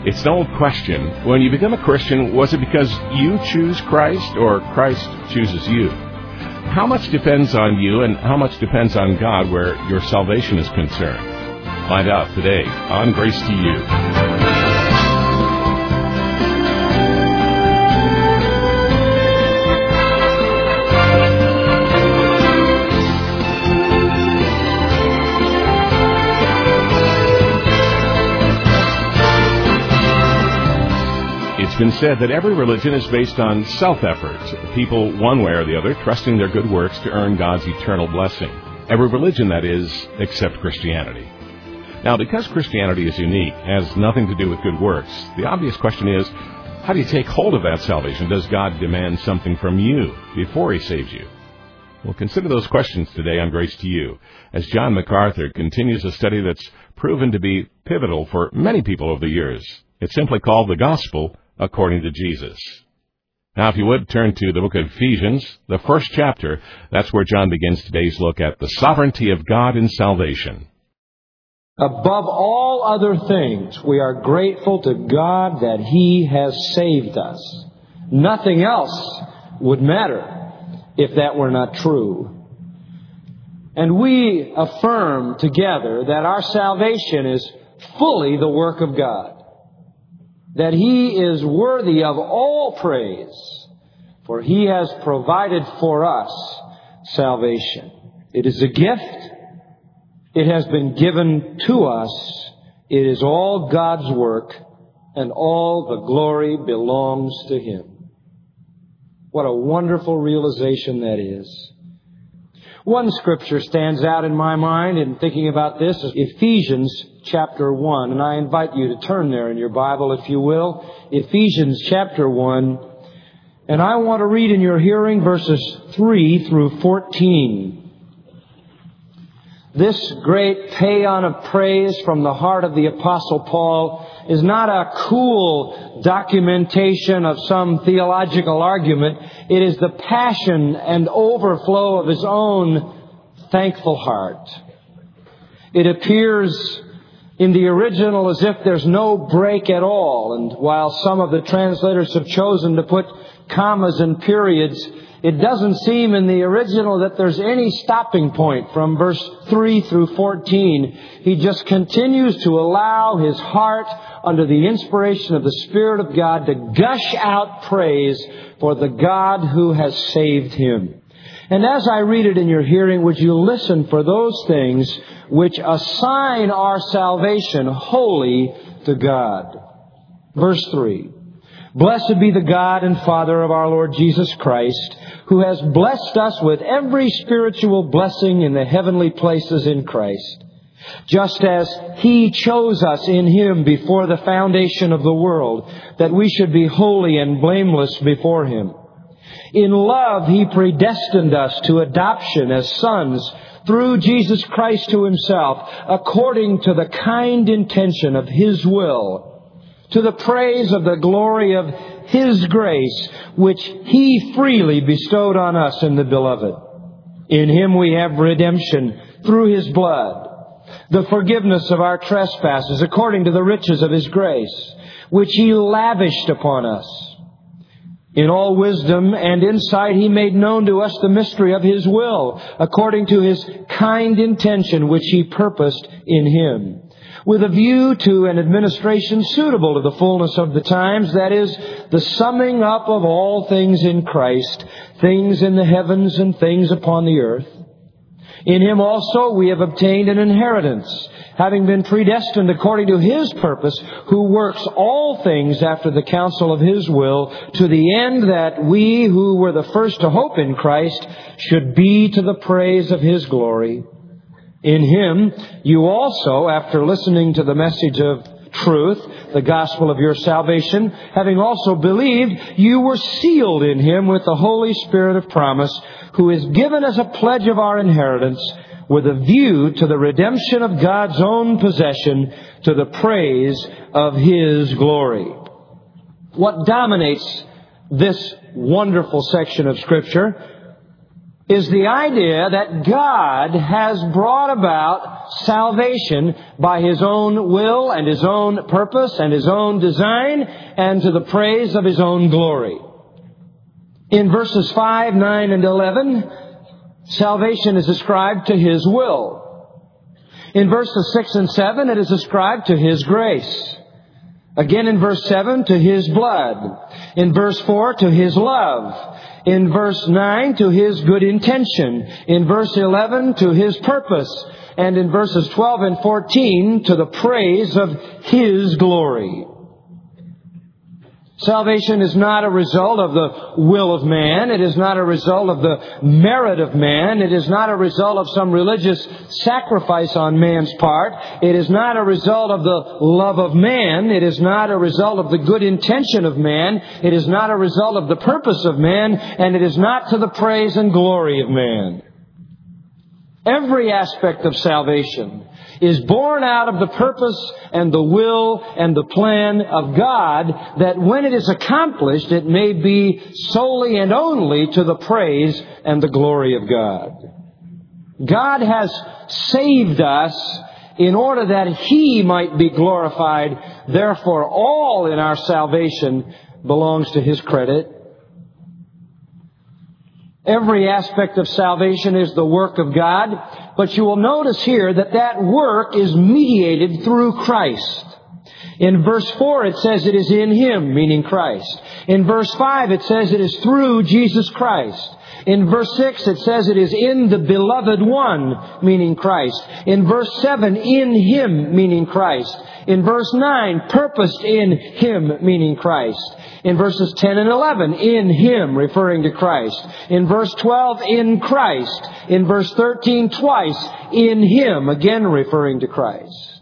It's an old question. When you become a Christian, was it because you choose Christ or Christ chooses you? How much depends on you and how much depends on God where your salvation is concerned? Find out today on Grace to You. It's been said that every religion is based on self-effort, people one way or the other trusting their good works to earn God's eternal blessing. Every religion, that is, except Christianity. Now, because Christianity is unique, has nothing to do with good works, the obvious question is, how do you take hold of that salvation? Does God demand something from you before He saves you? We'll consider those questions today on Grace to You, as John MacArthur continues a study that's proven to be pivotal for many people over the years. It's simply called The Gospel According to Jesus. Now, if you would, turn to the book of Ephesians, the first chapter. That's where John begins today's look at the sovereignty of God in salvation. Above all other things, we are grateful to God that He has saved us. Nothing else would matter if that were not true. And we affirm together that our salvation is fully the work of God, that He is worthy of all praise, for He has provided for us salvation. It is a gift. It has been given to us. It is all God's work, and all the glory belongs to Him. What a wonderful realization that is. One scripture stands out in my mind in thinking about this is Ephesians chapter 1. And I invite you to turn there in your Bible, if you will. Ephesians chapter 1. And I want to read in your hearing verses 3 through 14. This great paean of praise from the heart of the Apostle Paul is not a cool documentation of some theological argument. It is the passion and overflow of his own thankful heart. It appears in the original as if there's no break at all. And while some of the translators have chosen to put commas and periods, it doesn't seem in the original that there's any stopping point from verse 3 through 14. He just continues to allow his heart, under the inspiration of the Spirit of God, to gush out praise for the God who has saved him. And as I read it in your hearing, would you listen for those things which assign our salvation wholly to God? Verse 3. Blessed be the God and Father of our Lord Jesus Christ, who has blessed us with every spiritual blessing in the heavenly places in Christ, just as He chose us in Him before the foundation of the world, that we should be holy and blameless before Him. In love, He predestined us to adoption as sons through Jesus Christ to Himself, according to the kind intention of His will, to the praise of the glory of His grace, which He freely bestowed on us in the Beloved. In Him we have redemption through His blood, the forgiveness of our trespasses, according to the riches of His grace, which He lavished upon us. In all wisdom and insight He made known to us the mystery of His will, according to His kind intention, which He purposed in Him, with a view to an administration suitable to the fullness of the times, that is, the summing up of all things in Christ, things in the heavens and things upon the earth. In Him also we have obtained an inheritance, having been predestined according to His purpose, who works all things after the counsel of His will, to the end that we who were the first to hope in Christ should be to the praise of His glory. In Him you also, after listening to the message of truth, the gospel of your salvation, having also believed, you were sealed in Him with the Holy Spirit of promise, who is given as a pledge of our inheritance, with a view to the redemption of God's own possession, to the praise of His glory. What dominates this wonderful section of Scripture is the idea that God has brought about salvation by His own will and His own purpose and His own design, and to the praise of His own glory. In verses 5, 9, and 11, salvation is ascribed to His will. In verses 6 and 7, it is ascribed to His grace. Again in verse 7, to His blood. In verse 4, to His love. In verse 9, to His good intention. In verse 11, to His purpose. And in verses 12 and 14, to the praise of His glory. Salvation is not a result of the will of man. It is not a result of the merit of man. It is not a result of some religious sacrifice on man's part. It is not a result of the love of man. It is not a result of the good intention of man. It is not a result of the purpose of man. And it is not to the praise and glory of man. Every aspect of salvation is born out of the purpose and the will and the plan of God, that when it is accomplished, it may be solely and only to the praise and the glory of God. God has saved us in order that He might be glorified. Therefore, all in our salvation belongs to His credit. Every aspect of salvation is the work of God, but you will notice here that that work is mediated through Christ. In verse 4 it says it is in Him, meaning Christ. In verse 5 it says it is through Jesus Christ. In verse 6 it says it is in the Beloved One, meaning Christ. In verse 7, in Him, meaning Christ. In verse 9, purposed in Him, meaning Christ. In verses 10 and 11, in Him, referring to Christ. In verse 12, in Christ. In verse 13, twice, in Him, again referring to Christ.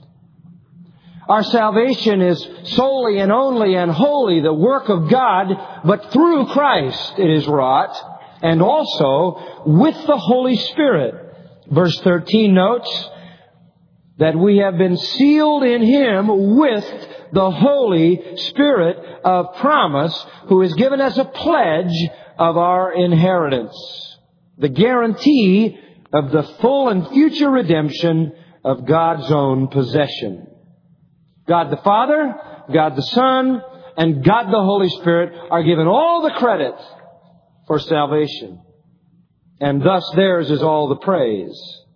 Our salvation is solely and only and wholly the work of God, but through Christ it is wrought, and also with the Holy Spirit. Verse 13 notes that we have been sealed in Him with the Holy Spirit of promise, who is given as a pledge of our inheritance, the guarantee of the full and future redemption of God's own possession. God the Father, God the Son, and God the Holy Spirit are given all the credit for salvation, and thus theirs is all the praise.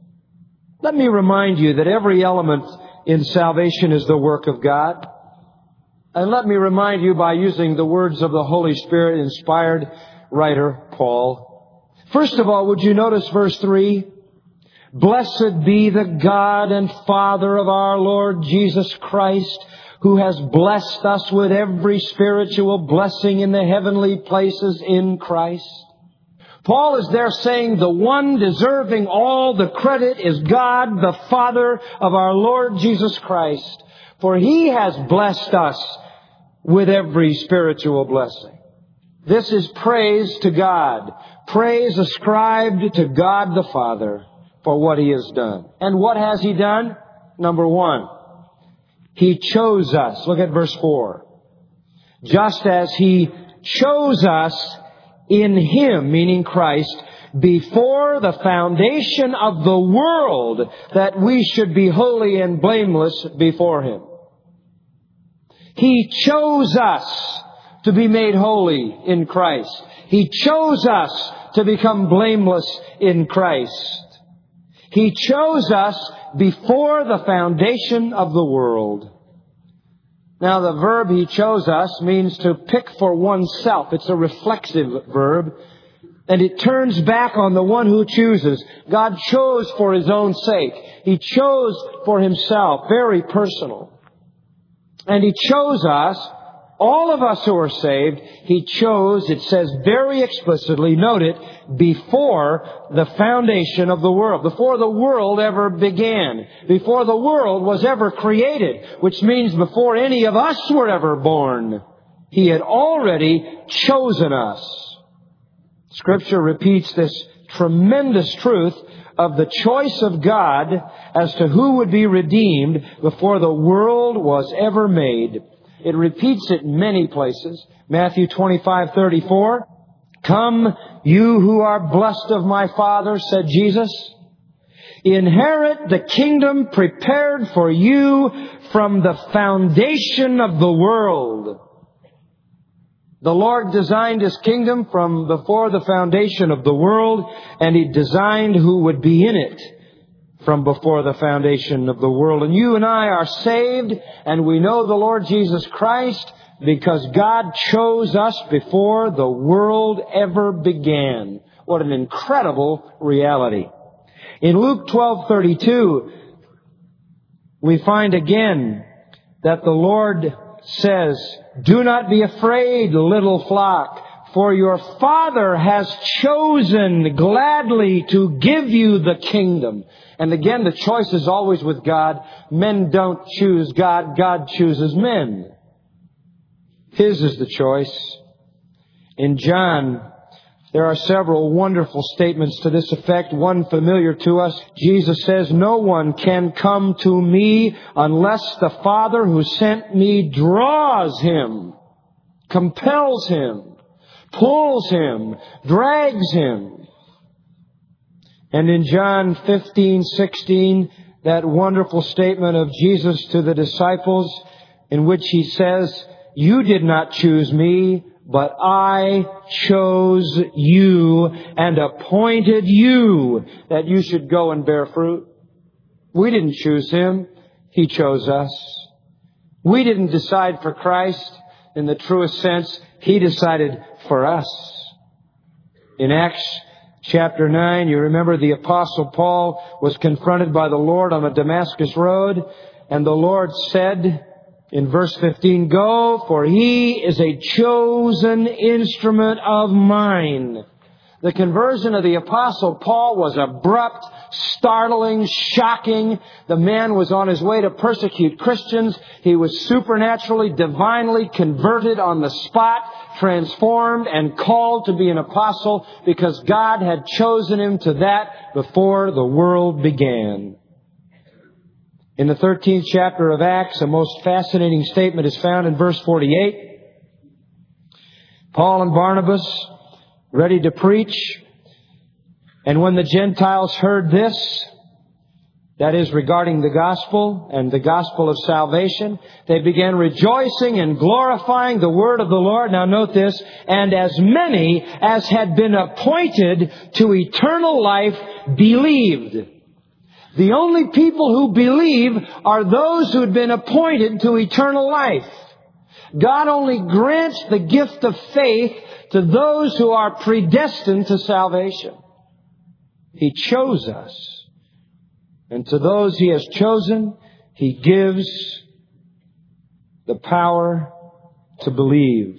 Let me remind you that every element in salvation is the work of God. And let me remind you by using the words of the Holy Spirit-inspired writer, Paul. First of all, would you notice verse 3? Blessed be the God and Father of our Lord Jesus Christ, who has blessed us with every spiritual blessing in the heavenly places in Christ. Paul is there saying the one deserving all the credit is God, the Father of our Lord Jesus Christ. For He has blessed us with every spiritual blessing. This is praise to God. Praise ascribed to God the Father for what He has done. And what has He done? Number one, He chose us. Look at verse 4. Just as He chose us in Him, meaning Christ, before the foundation of the world, that we should be holy and blameless before Him. He chose us to be made holy in Christ. He chose us to become blameless in Christ. He chose us before the foundation of the world. Now, the verb He chose us means to pick for oneself. It's a reflexive verb. And it turns back on the one who chooses. God chose for His own sake. He chose for Himself. Very personal. And He chose us, all of us who are saved, He chose, it says very explicitly, note it, before the foundation of the world. Before the world ever began. Before the world was ever created. Which means before any of us were ever born. He had already chosen us. Scripture repeats this tremendous truth of the choice of God as to who would be redeemed before the world was ever made. It repeats it in many places. Matthew 25:34. Come, you who are blessed of my Father, said Jesus. inherit the kingdom prepared for you from the foundation of the world. The Lord designed His kingdom from before the foundation of the world, and He designed who would be in it from before the foundation of the world. And you and I are saved, and we know the Lord Jesus Christ because God chose us before the world ever began. What an incredible reality. In Luke 12:32, we find again that the Lord says, "Do not be afraid, little flock, for your Father has chosen gladly to give you the kingdom." And again, the choice is always with God. Men don't choose God. God chooses men. His is the choice. In John, there are several wonderful statements to this effect. One familiar to us. Jesus says, "No one can come to me unless the Father who sent me draws him, compels him, pulls him, drags him." And in John 15:16, that wonderful statement of Jesus to the disciples in which He says, "You did not choose me, but I chose you and appointed you that you should go and bear fruit." We didn't choose Him. He chose us. We didn't decide for Christ in the truest sense. He decided for us. In Acts Chapter 9, you remember the Apostle Paul was confronted by the Lord on the Damascus Road, and the Lord said in verse 15, "Go, for he is a chosen instrument of mine." The conversion of the Apostle Paul was abrupt, startling, shocking. The man was on his way to persecute Christians. He was supernaturally, divinely converted on the spot, transformed and called to be an apostle because God had chosen him to that before the world began. In the 13th chapter of Acts, a most fascinating statement is found in verse 48. Paul and Barnabas, ready to preach, and when the Gentiles heard this, that is regarding the gospel and the gospel of salvation, they began rejoicing and glorifying the word of the Lord. Now note this, "And as many as had been appointed to eternal life believed." The only people who believe are those who had been appointed to eternal life. God only grants the gift of faith to those who are predestined to salvation. He chose us. And to those He has chosen, He gives the power to believe.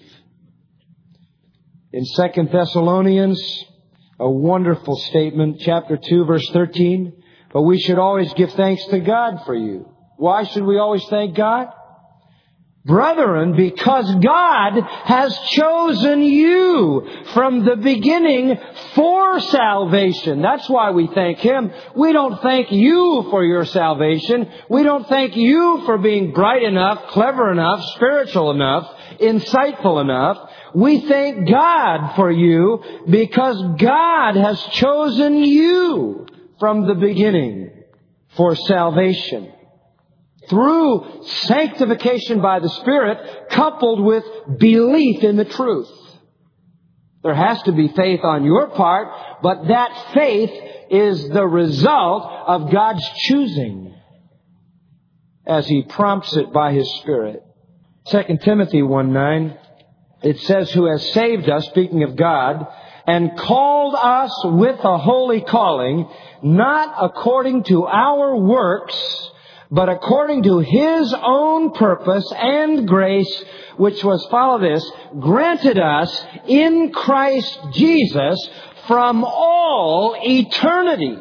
In 2 Thessalonians, a wonderful statement, chapter 2, verse 13. "But we should always give thanks to God for you." Why should we always thank God? "Brethren, because God has chosen you from the beginning for salvation." That's why we thank Him. We don't thank you for your salvation. We don't thank you for being bright enough, clever enough, spiritual enough, insightful enough. We thank God for you because God has chosen you from the beginning for salvation. Through sanctification by the Spirit, coupled with belief in the truth. There has to be faith on your part, but that faith is the result of God's choosing as He prompts it by His Spirit. 2 Timothy 1:9, it says, "Who has saved us," speaking of God, "and called us with a holy calling, not according to our works, but according to His own purpose and grace, which was," follow this, "granted us in Christ Jesus from all eternity."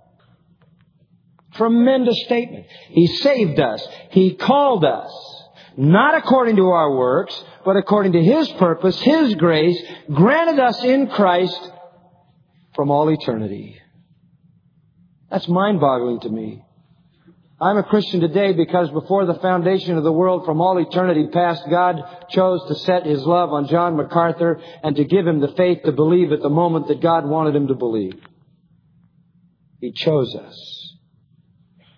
Tremendous statement. He saved us. He called us, not according to our works, but according to His purpose, His grace, granted us in Christ from all eternity. That's mind-boggling to me. I'm a Christian today because before the foundation of the world, from all eternity past, God chose to set His love on John MacArthur and to give him the faith to believe at the moment that God wanted him to believe. He chose us.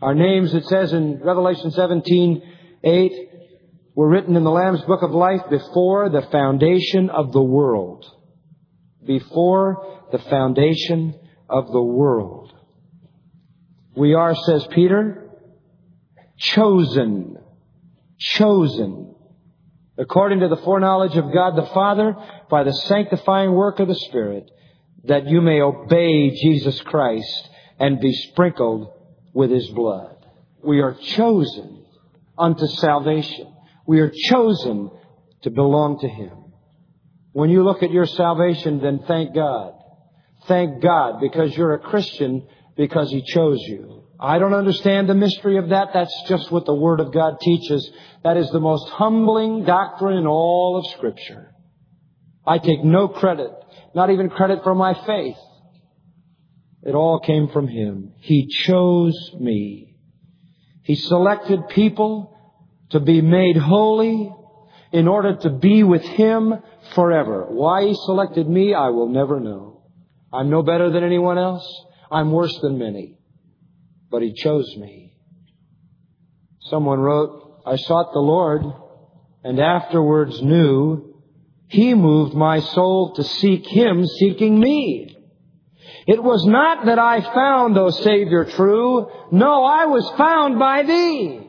Our names, it says in Revelation 17:8, were written in the Lamb's Book of Life before the foundation of the world. Before the foundation of the world. We are, says Peter, chosen. Chosen. According to the foreknowledge of God the Father, by the sanctifying work of the Spirit, that you may obey Jesus Christ and be sprinkled with His blood. We are chosen unto salvation. We are chosen to belong to Him. When you look at your salvation, then thank God. Thank God because you're a Christian because He chose you. I don't understand the mystery of that. That's just what the Word of God teaches. That is the most humbling doctrine in all of Scripture. I take no credit, not even credit for my faith. It all came from Him. He chose me. He selected people to be made holy in order to be with Him forever. Why He selected me, I will never know. I'm no better than anyone else. I'm worse than many. But He chose me. Someone wrote, I sought the Lord and afterwards knew He moved my soul to seek Him, seeking me. It was not that I found, O Savior, true. No, I was found by Thee.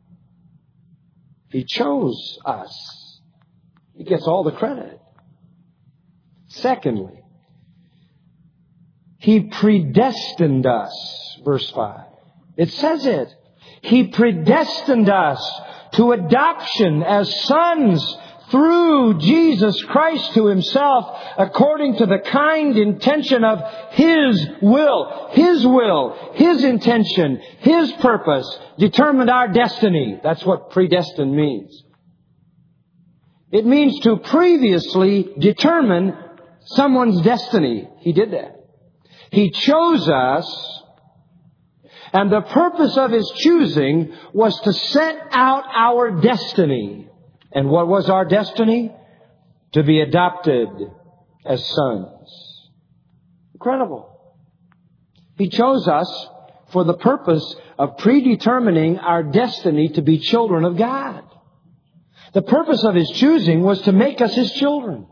He chose us. He gets all the credit. Secondly, He predestined us. Verse 5. It says it. He predestined us to adoption as sons through Jesus Christ to Himself, according to the kind intention of His will. His will, His intention, His purpose determined our destiny. That's what predestined means. It means to previously determine someone's destiny. He did that. He chose us, and the purpose of His choosing was to set out our destiny. And what was our destiny? To be adopted as sons. Incredible. He chose us for the purpose of predetermining our destiny to be children of God. The purpose of His choosing was to make us His children.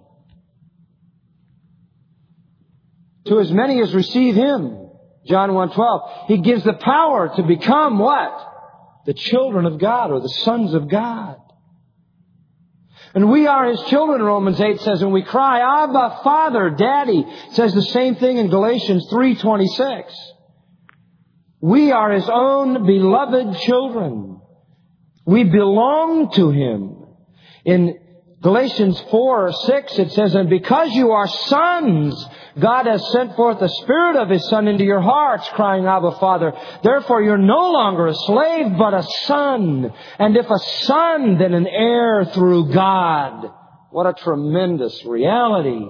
To as many as receive Him, John 1:12, He gives the power to become what? The children of God, or the sons of God. And we are His children, Romans 8 says, and we cry, Abba, Father, Daddy. It says the same thing in Galatians 3:26. We are His own beloved children. We belong to Him. In Galatians 4:6 it says, and because you are sons, God has sent forth the Spirit of His Son into your hearts, crying, Abba, Father. Therefore you're no longer a slave, but a son. And if a son, then an heir through God. What a tremendous reality.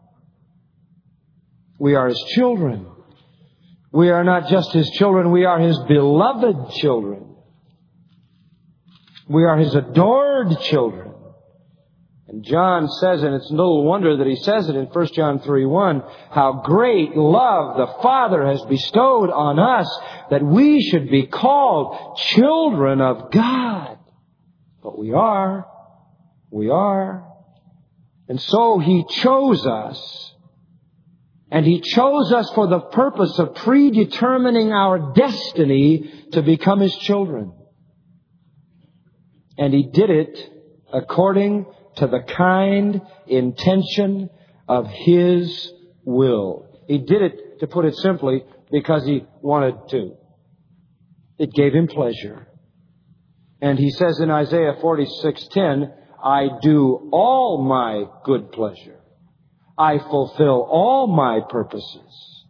We are His children. We are not just His children, we are His beloved children. We are His adored children. And John says, and it's little wonder that he says it in 1 John 3:1, how great love the Father has bestowed on us that we should be called children of God. But we are. We are. And so He chose us. And He chose us for the purpose of predetermining our destiny to become His children. And He did it according to the kind intention of His will. He did it, to put it simply, because He wanted to. It gave Him pleasure. And He says in Isaiah 46:10, I do all my good pleasure. I fulfill all my purposes.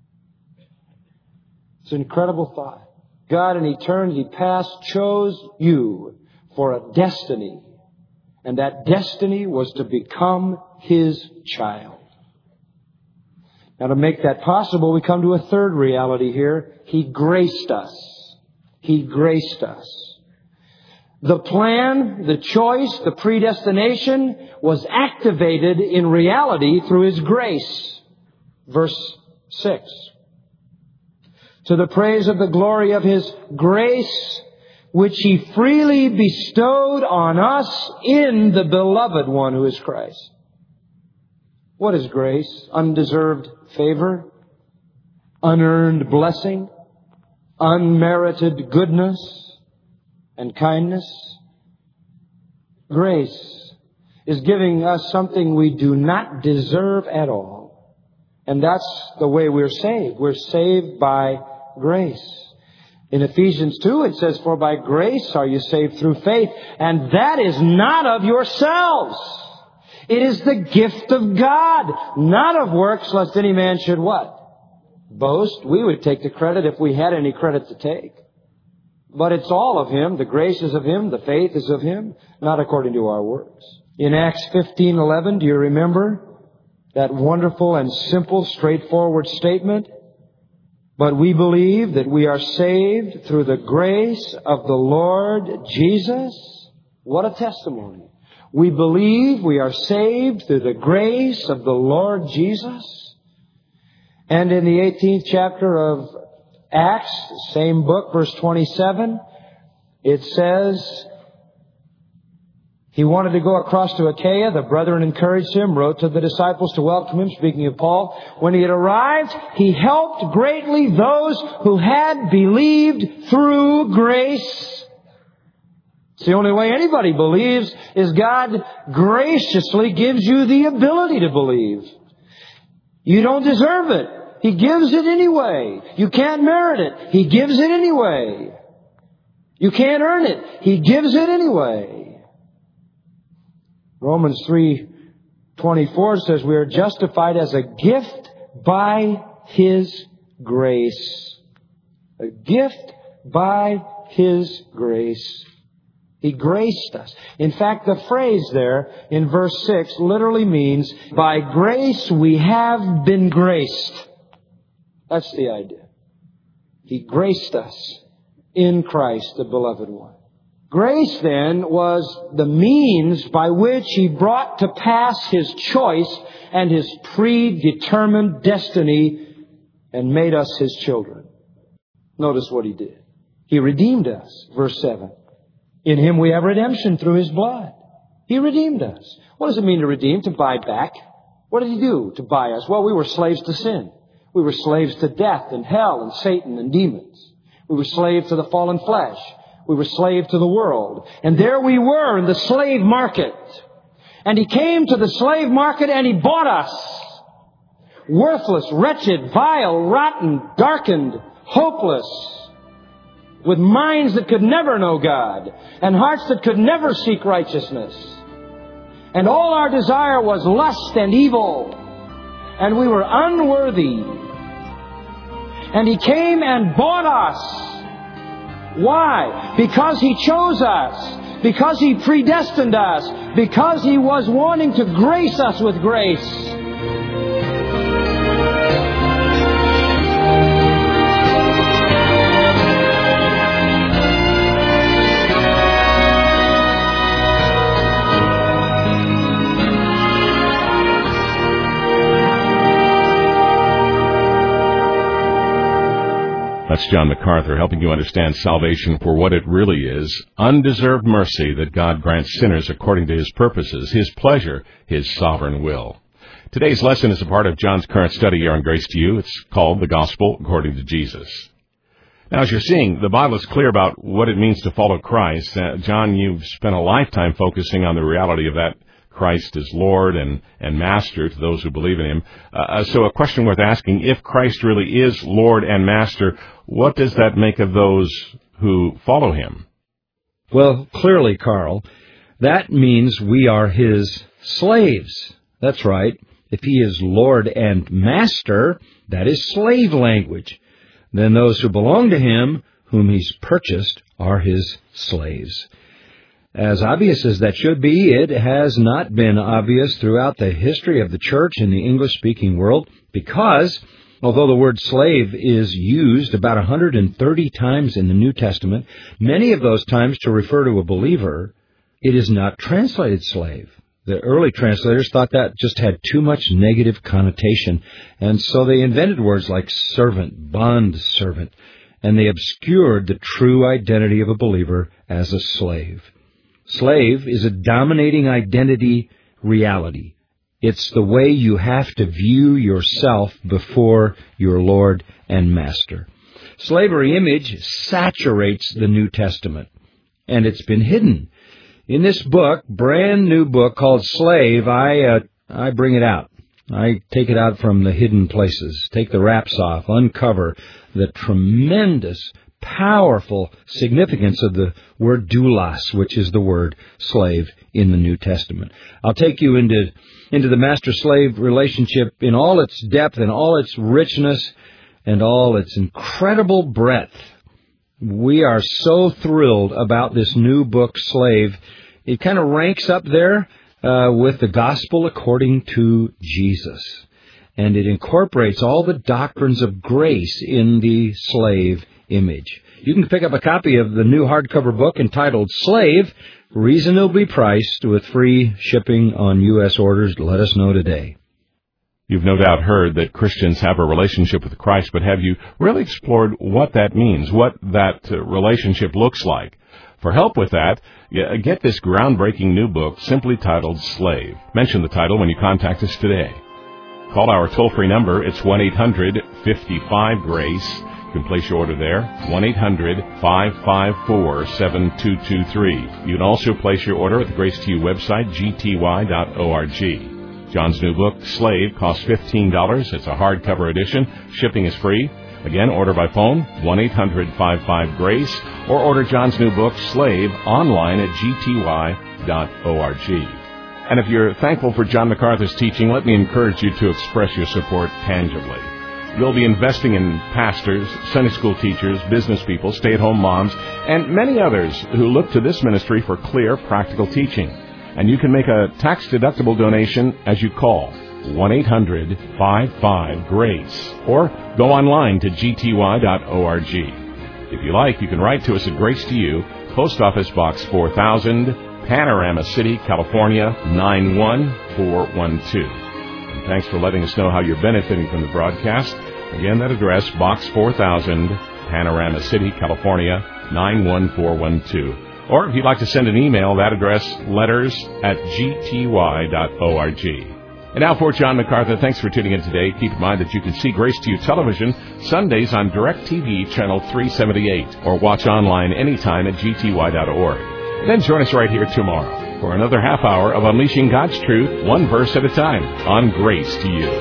It's an incredible thought. God in eternity past chose you for a destiny. And that destiny was to become His child. Now, to make that possible, we come to a third reality here. He graced us. He graced us. The plan, the choice, the predestination was activated in reality through His grace. Verse 6. to the praise of the glory of His grace, which He freely bestowed on us in the Beloved One, who is Christ. What is grace? Undeserved favor, unearned blessing, unmerited goodness and kindness. Grace is giving us something we do not deserve at all. And that's the way we're saved. We're saved by grace. In Ephesians 2, it says, "For by grace are you saved through faith, and that is not of yourselves. It is the gift of God, not of works, lest any man should" what? Boast. We would take the credit if we had any credit to take. But it's all of Him. The grace is of Him. The faith is of Him, not according to our works. In Acts 15:11, do you remember that wonderful and simple, straightforward statement? "But we believe that we are saved through the grace of the Lord Jesus." What a testimony. We believe we are saved through the grace of the Lord Jesus. And in the 18th chapter of Acts, same book, verse 27, it says, he wanted to go across to Achaia. The brethren encouraged him, wrote to the disciples to welcome him, speaking of Paul. When he had arrived, he helped greatly those who had believed through grace. It's the only way anybody believes is God graciously gives you the ability to believe. You don't deserve it. He gives it anyway. You can't merit it. He gives it anyway. You can't earn it. He gives it anyway. Romans 3:24 says we are justified as a gift by His grace. A gift by His grace. He graced us. In fact, the phrase there in verse 6 literally means, by grace we have been graced. That's the idea. He graced us in Christ, the Beloved One. Grace, then, was the means by which He brought to pass His choice and His predetermined destiny and made us His children. Notice what He did. He redeemed us, verse 7. In Him we have redemption through His blood. He redeemed us. What does it mean to redeem? To buy back. What did He do to buy us? Well, we were slaves to sin. We were slaves to death and hell and Satan and demons. We were slaves to the fallen flesh. We were slaves to the world. And there we were in the slave market. And He came to the slave market and He bought us. Worthless, wretched, vile, rotten, darkened, hopeless, with minds that could never know God and hearts that could never seek righteousness. And all our desire was lust and evil. And we were unworthy. And He came and bought us. Why? Because He chose us. Because He predestined us. Because He was wanting to grace us with grace. That's John MacArthur helping you understand salvation for what it really is, undeserved mercy that God grants sinners according to His purposes, His pleasure, His sovereign will. Today's lesson is a part of John's current study here on Grace to You. It's called The Gospel According to Jesus. Now, as you're seeing, the Bible is clear about what it means to follow Christ. John, you've spent a lifetime focusing on the reality of that Christ is Lord and Master to those who believe in Him. So a question worth asking, if Christ really is Lord and Master, what does that make of those who follow Him? Well, clearly, Carl, that means we are His slaves. That's right. If He is Lord and Master, that is slave language. Then those who belong to Him, whom He's purchased, are His slaves. As obvious as that should be, it has not been obvious throughout the history of the church in the English-speaking world because, although the word slave is used about 130 times in the New Testament, many of those times to refer to a believer, it is not translated slave. The early translators thought that just had too much negative connotation, and so they invented words like servant, bond servant, and they obscured the true identity of a believer as a slave. Slave is a dominating identity reality. It's the way you have to view yourself before your Lord and Master. Slavery image saturates the New Testament, and it's been hidden. In this book, brand new book called Slave, I bring it out. I take it out from the hidden places, take the wraps off, uncover the tremendous, powerful significance of the word doulos, which is the word slave in the New Testament. I'll take you into the master-slave relationship in all its depth and all its richness and all its incredible breadth. We are so thrilled about this new book, Slave. It kind of ranks up there with the Gospel according to Jesus. And it incorporates all the doctrines of grace in the slave image. You can pick up a copy of the new hardcover book entitled Slave, reasonably priced with free shipping on U.S. orders. Let us know today. You've no doubt heard that Christians have a relationship with Christ, but have you really explored what that means, what that relationship looks like? For help with that, get this groundbreaking new book simply titled Slave. Mention the title when you contact us today. Call our toll-free number. It's 1-800-55-GRACE. You can place your order there, 1-800-554-7223. You can also place your order at the Grace to You website, gty.org. John's new book, Slave, costs $15. It's a hardcover edition. Shipping is free. Again, order by phone, 1-800-55-GRACE, or order John's new book, Slave, online at gty.org. And if you're thankful for John MacArthur's teaching, let me encourage you to express your support tangibly. You'll be investing in pastors, Sunday school teachers, business people, stay-at-home moms, and many others who look to this ministry for clear, practical teaching. And you can make a tax-deductible donation as you call 1-800-55-GRACE or go online to gty.org. If you like, you can write to us at Grace to You, Post Office Box 4000, Panorama City, California, 91412. And thanks for letting us know how you're benefiting from the broadcast. Again, that address, Box 4000, Panorama City, California, 91412. Or if you'd like to send an email, that address, letters@gty.org. And now for John MacArthur, thanks for tuning in today. Keep in mind that you can see Grace to You television Sundays on DirecTV channel 378 or watch online anytime at gty.org. And then join us right here tomorrow for another half hour of unleashing God's truth, one verse at a time, on Grace to You.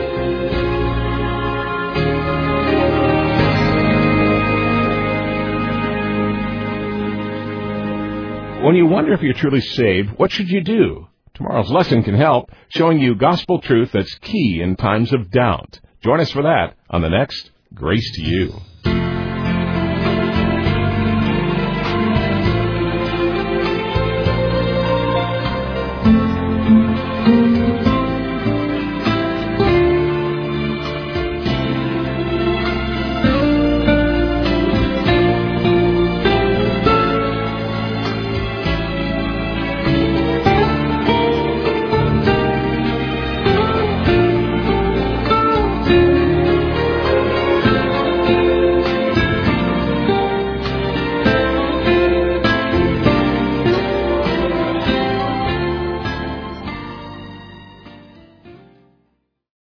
When you wonder if you're truly saved, what should you do? Tomorrow's lesson can help, showing you gospel truth that's key in times of doubt. Join us for that on the next Grace to You.